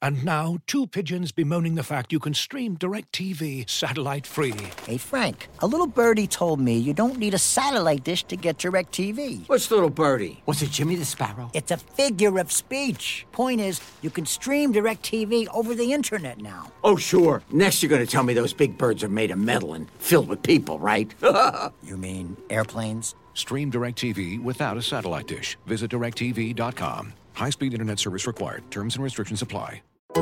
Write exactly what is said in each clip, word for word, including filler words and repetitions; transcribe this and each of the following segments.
And now, two pigeons bemoaning the fact you can stream DirecTV satellite-free. Hey, Frank, a little birdie told me you don't need a satellite dish to get DirecTV. What's little birdie? Was it Jimmy the Sparrow? It's a figure of speech. Point is, you can stream DirecTV over the internet now. Oh, sure. Next you're going to tell me those big birds are made of metal and filled with people, right? You mean airplanes? Stream DirecTV without a satellite dish. Visit direct T V dot com. High-speed internet service required. Terms and restrictions apply.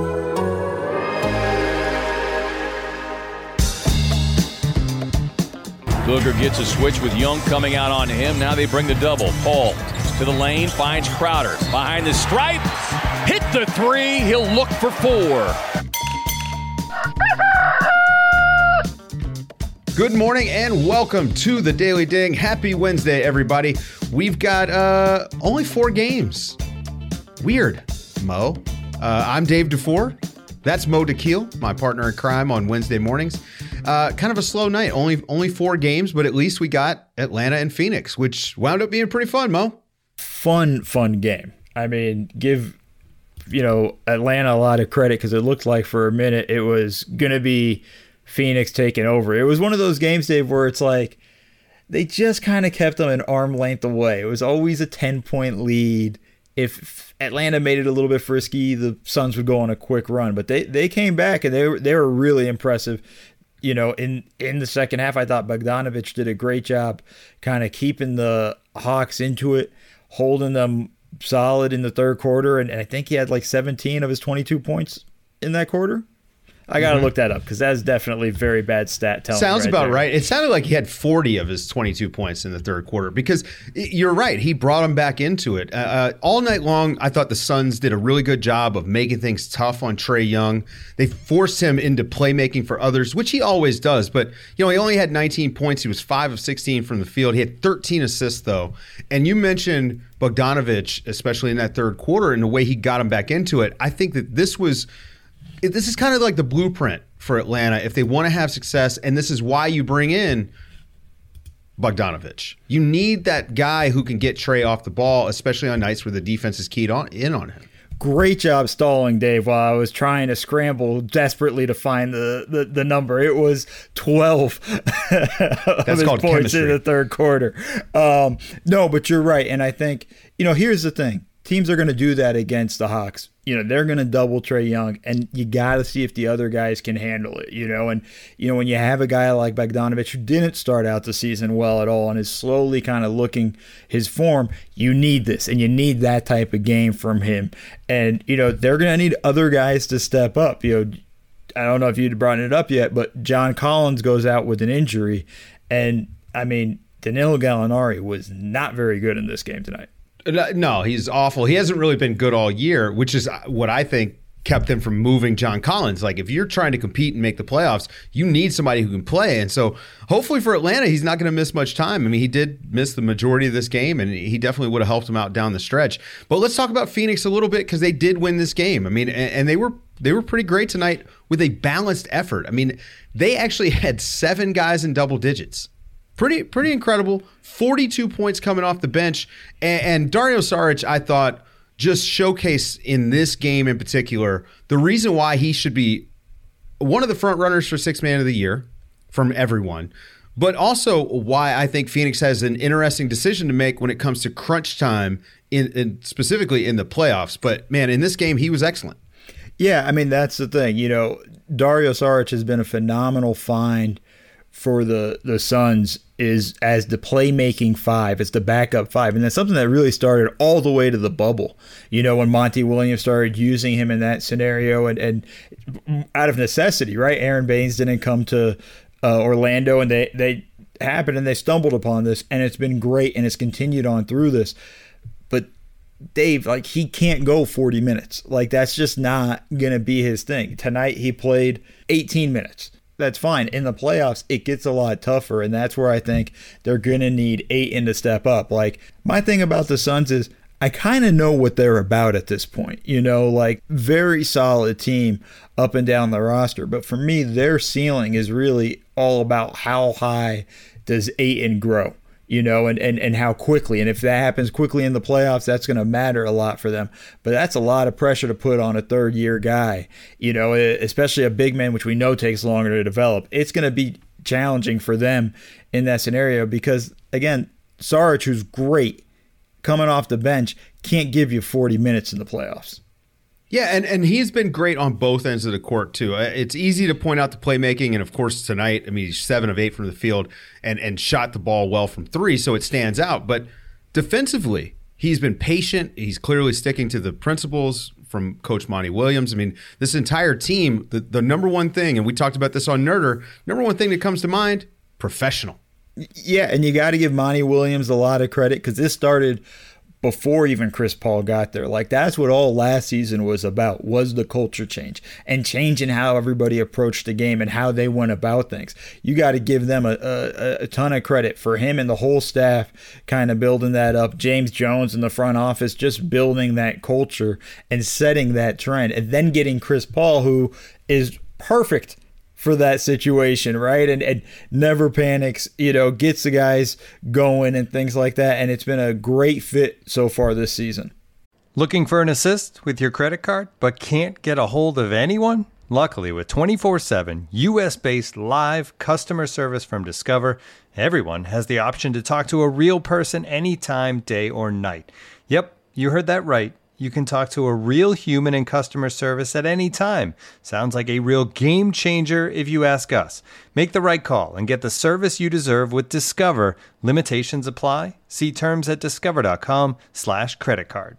Booger gets a switch with Young coming out on him. Now they bring the double. Paul to the lane, finds Crowder. Behind the stripe, hit the three. He'll look for four. Good morning and welcome to the Daily Ding. Happy Wednesday, everybody. We've got uh, only four games. Weird, Mo. Uh, I'm Dave DeFore. That's Mo DeKeel, my partner in crime on Wednesday mornings. Uh, kind of a slow night. Only only four games, but at least we got Atlanta and Phoenix, which wound up being pretty fun, Mo. Fun, fun game. I mean, give you know Atlanta a lot of credit because it looked like for a minute it was going to be Phoenix taking over. It was one of those games, Dave, where it's like they just kind of kept them an arm length away. It was always a ten-point lead. If Atlanta made it a little bit frisky, the Suns would go on a quick run. But they, they came back, and they were, they were really impressive. You know, in, in the second half, I thought Bogdanović did a great job kind of keeping the Hawks into it, holding them solid in the third quarter. And, and I think he had like seventeen of his twenty-two points in that quarter. I got to mm-hmm. look that up because that's definitely very bad stat telling. Sounds right about there. right. It sounded like he had forty of his twenty-two points in the third quarter because you're right. He brought him back into it. Uh, all night long, I thought the Suns did a really good job of making things tough on Trae Young. They forced him into playmaking for others, which he always does. But, you know, he only had nineteen points. He was five of sixteen from the field. He had thirteen assists, though. And you mentioned Bogdanović, especially in that third quarter, and the way he got him back into it. I think that this was – This is kind of like the blueprint for Atlanta if they want to have success, and this is why you bring in Bogdanović. You need that guy who can get Trae off the ball, especially on nights where the defense is keyed on in on him. Great job stalling, Dave, while I was trying to scramble desperately to find the, the, the number. It was twelve of his points chemistry. in the third quarter. Um, no, but you're right, and I think, you know, here's the thing. Teams are going to do that against the Hawks. You know, they're going to double Trae Young, and you got to see if the other guys can handle it, you know. And, you know, when you have a guy like Bogdanović who didn't start out the season well at all and is slowly kind of looking his form, you need this, and you need that type of game from him. And, you know, they're going to need other guys to step up. You know, I don't know if you'd brought it up yet, but John Collins goes out with an injury. And, I mean, Danilo Gallinari was not very good in this game tonight. No, he's awful. He hasn't really been good all year, which is what I think kept them from moving John Collins. Like, if you're trying to compete and make the playoffs, you need somebody who can play. And so hopefully for Atlanta, he's not going to miss much time. I mean, he did miss the majority of this game, and he definitely would have helped him out down the stretch. But let's talk about Phoenix a little bit because they did win this game. I mean, and they were they were pretty great tonight with a balanced effort. I mean, they actually had seven guys in double digits. Pretty pretty incredible. forty-two points coming off the bench. And, and Dario Saric, I thought, just showcased in this game in particular the reason why he should be one of the front runners for Sixth Man of the Year from everyone, but also why I think Phoenix has an interesting decision to make when it comes to crunch time, in, in specifically in the playoffs. But, man, in this game, he was excellent. Yeah, I mean, that's the thing. You know, Dario Saric has been a phenomenal find for the, the Suns is as the playmaking five. It's the backup five. And that's something that really started all the way to the bubble. You know, when Monty Williams started using him in that scenario and, and out of necessity, right? Aaron Baines didn't come to uh, Orlando, and they, they happened and they stumbled upon this, and it's been great, and it's continued on through this. But Dave, like, he can't go forty minutes. Like, that's just not going to be his thing. Tonight he played eighteen minutes. That's fine. In the playoffs, it gets a lot tougher, and that's where I think they're going to need Ayton to step up. Like, my thing about the Suns is I kind of know what they're about at this point. You know, like, very solid team up and down the roster. But for me, their ceiling is really all about how high does Ayton grow. you know, and, and, and how quickly. And if that happens quickly in the playoffs, that's going to matter a lot for them. But that's a lot of pressure to put on a third-year guy, you know, especially a big man, which we know takes longer to develop. It's going to be challenging for them in that scenario because, again, Saric, who's great, coming off the bench, can't give you forty minutes in the playoffs. Yeah, and, and he's been great on both ends of the court, too. It's easy to point out the playmaking, and, of course, tonight, I mean, he's seven of eight from the field and, and shot the ball well from three, so it stands out. But defensively, he's been patient. He's clearly sticking to the principles from Coach Monty Williams. I mean, this entire team, the, the number one thing, and we talked about this on Nerder, number one thing that comes to mind, professional. Yeah, and you got to give Monty Williams a lot of credit because this started – before even Chris Paul got there. Like, that's what all last season was about, was the culture change and changing how everybody approached the game and how they went about things. You got to give them a, a, a ton of credit for him and the whole staff kind of building that up. James Jones in the front office just building that culture and setting that trend. And then getting Chris Paul, who is perfect for that situation, right? And, and never panics, you know, gets the guys going and things like that. And it's been a great fit so far this season. Looking for an assist with your credit card, but can't get a hold of anyone? Luckily, with twenty-four seven U S-based live customer service from Discover, everyone has the option to talk to a real person anytime, day or night. Yep, you heard that right. You can talk to a real human in customer service at any time. Sounds like a real game changer if you ask us. Make the right call and get the service you deserve with Discover. Limitations apply. See terms at discover.com slash credit card.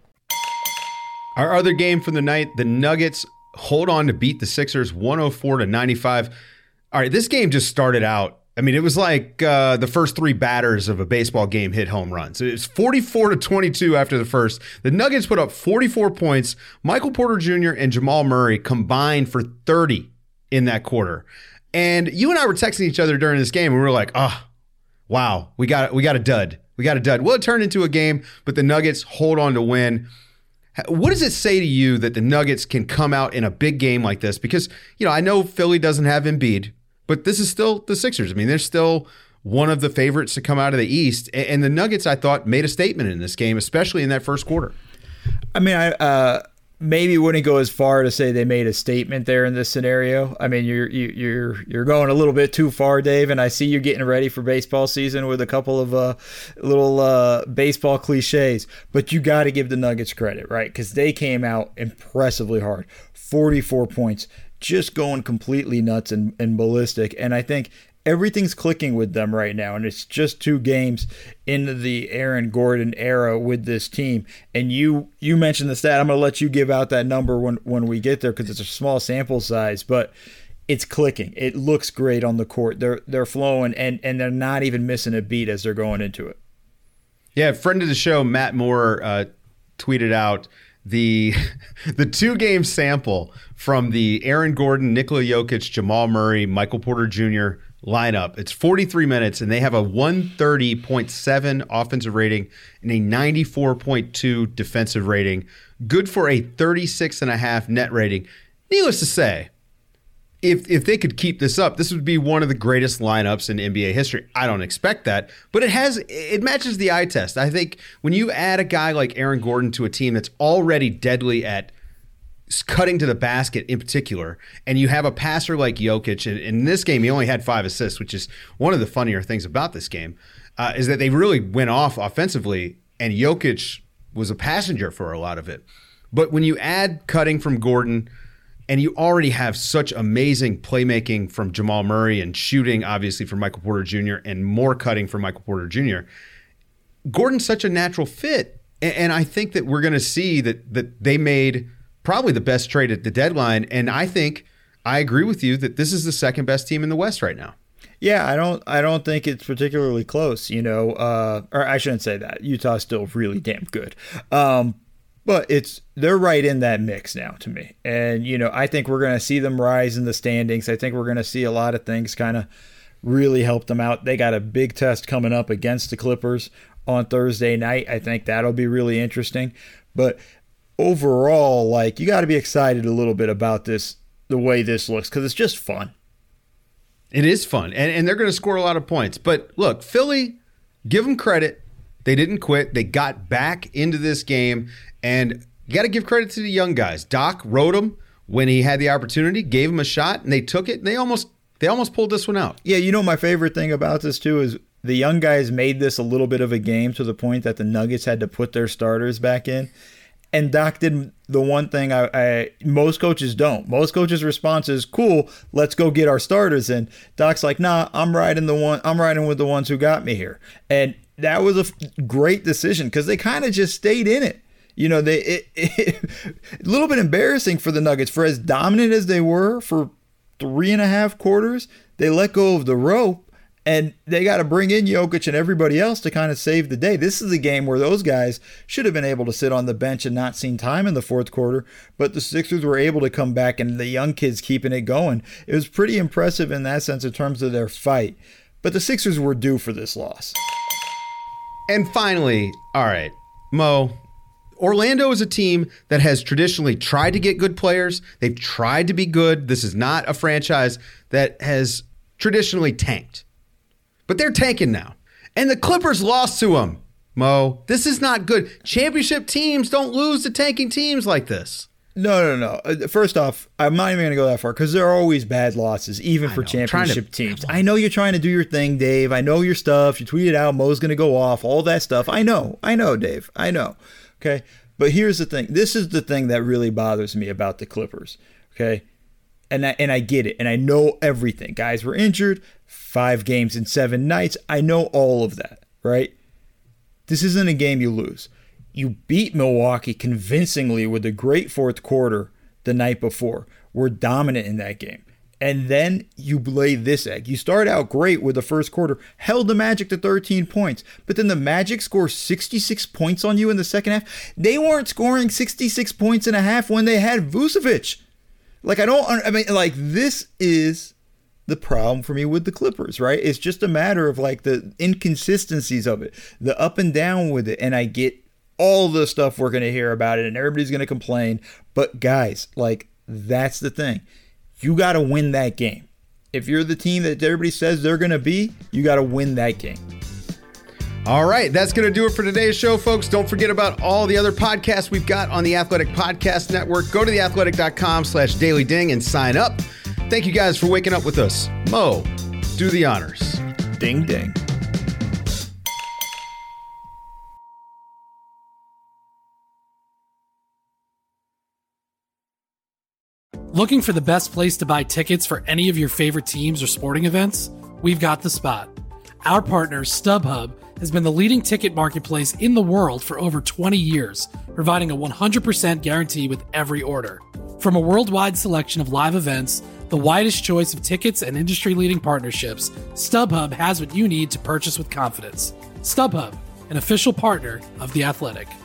Our other game from the night, the Nuggets hold on to beat the Sixers one oh four to ninety-five. All right, this game just started out. I mean, it was like uh, the first three batters of a baseball game hit home runs. It was forty-four to twenty-two after the first. The Nuggets put up forty-four points. Michael Porter Junior and Jamal Murray combined for thirty in that quarter. And you and I were texting each other during this game, and we were like, oh, wow, we got we got a dud. We got a dud. Well, it turned into a game, but the Nuggets hold on to win. What does it say to you that the Nuggets can come out in a big game like this? Because, you know, I know Philly doesn't have Embiid, but this is still the Sixers. I mean, they're still one of the favorites to come out of the East. And the Nuggets, I thought, made a statement in this game, especially in that first quarter. I mean, I uh, maybe wouldn't go as far to say they made a statement there in this scenario. I mean, you're you, you're you're going a little bit too far, Dave. And I see you getting ready for baseball season with a couple of uh, little uh, baseball cliches. But you got to give the Nuggets credit, right? Because they came out impressively hard, forty-four points. Just going completely nuts and, and ballistic. And I think everything's clicking with them right now. And it's just two games into the Aaron Gordon era with this team. And you you mentioned the stat. I'm going to let you give out that number when, when we get there because it's a small sample size. But it's clicking. It looks great on the court. They're they're flowing, and, and they're not even missing a beat as they're going into it. Yeah, friend of the show, Matt Moore, uh, tweeted out the the two-game sample from the Aaron Gordon, Nikola Jokic, Jamal Murray, Michael Porter Junior lineup. It's forty-three minutes, and they have a one thirty point seven offensive rating and a ninety-four point two defensive rating. Good for a thirty-six point five net rating. Needless to say, if if they could keep this up, this would be one of the greatest lineups in N B A history. I don't expect that, but it has it matches the eye test. I think when you add a guy like Aaron Gordon to a team that's already deadly at cutting to the basket in particular, and you have a passer like Jokic, and in this game he only had five assists, which is one of the funnier things about this game, uh, is that they really went off offensively, and Jokic was a passenger for a lot of it. But when you add cutting from Gordon, and you already have such amazing playmaking from Jamal Murray and shooting, obviously, from Michael Porter Junior and more cutting from Michael Porter Junior, Gordon's such a natural fit. And I think that we're going to see that that they made probably the best trade at the deadline. And I think I agree with you that this is the second best team in the West right now. Yeah, I don't I don't think it's particularly close, you know, uh, or I shouldn't say that. Utah's still really damn good. Um, But it's they're right in that mix now to me. And, you know, I think we're going to see them rise in the standings. I think we're going to see a lot of things kind of really help them out. They got a big test coming up against the Clippers on Thursday night. I think that'll be really interesting. But overall, like, you got to be excited a little bit about this, the way this looks, because it's just fun. It is fun. And, and they're going to score a lot of points. But look, Philly, give them credit. They didn't quit. They got back into this game, and you got to give credit to the young guys. Doc rode them when he had the opportunity, gave them a shot, and they took it, and they almost they almost pulled this one out. Yeah, you know, my favorite thing about this, too, is the young guys made this a little bit of a game to the point that the Nuggets had to put their starters back in. And Doc did the one thing I, I most coaches don't. Most coaches' response is, "Cool, let's go get our starters." And Doc's like, "Nah, I'm riding the one. I'm riding with the ones who got me here." And that was a f- great decision because they kind of just stayed in it. You know, they it, it, a little bit embarrassing for the Nuggets for as dominant as they were for three and a half quarters. They let go of the rope. And they got to bring in Jokic and everybody else to kind of save the day. This is a game where those guys should have been able to sit on the bench and not seen time in the fourth quarter. But the Sixers were able to come back, and the young kids keeping it going. It was pretty impressive in that sense in terms of their fight. But the Sixers were due for this loss. And finally, all right, Mo, Orlando is a team that has traditionally tried to get good players. They've tried to be good. This is not a franchise that has traditionally tanked. But they're tanking now. And the Clippers lost to them, Mo. This is not good. Championship teams don't lose to tanking teams like this. No, no, no. First off, I'm not even going to go that far because there are always bad losses, even for know, championship to, teams. I know you're trying to do your thing, Dave. I know your stuff. You tweeted out Mo's going to go off, all that stuff. I know. I know, Dave. I know. Okay. But here's the thing. This is the thing that really bothers me about the Clippers. Okay. And I, and I get it. And I know everything. Guys were injured. Five games in seven nights. I know all of that, right? This isn't a game you lose. You beat Milwaukee convincingly with a great fourth quarter the night before. We're dominant in that game. And then you lay this egg. You start out great with the first quarter, held the Magic to thirteen points, but then the Magic score sixty-six points on you in the second half. They weren't scoring sixty-six points and a half when they had Vucevic. Like, I don't, I mean, like, this is the problem for me with the Clippers, right? It's just a matter of, like, the inconsistencies of it, the up and down with it. And I get all the stuff we're going to hear about it, and everybody's going to complain. But, guys, like, that's the thing. You got to win that game. If you're the team that everybody says they're going to be, you got to win that game. All right, that's going to do it for today's show, folks. Don't forget about all the other podcasts we've got on the Athletic Podcast Network. Go to theathletic.com slash daily ding and sign up. Thank you guys for waking up with us. Mo, do the honors. Ding, ding. Looking for the best place to buy tickets for any of your favorite teams or sporting events? We've got the spot. Our partner, StubHub, has been the leading ticket marketplace in the world for over twenty years, providing a one hundred percent guarantee with every order. From a worldwide selection of live events, the widest choice of tickets and industry-leading partnerships, StubHub has what you need to purchase with confidence. StubHub, an official partner of The Athletic.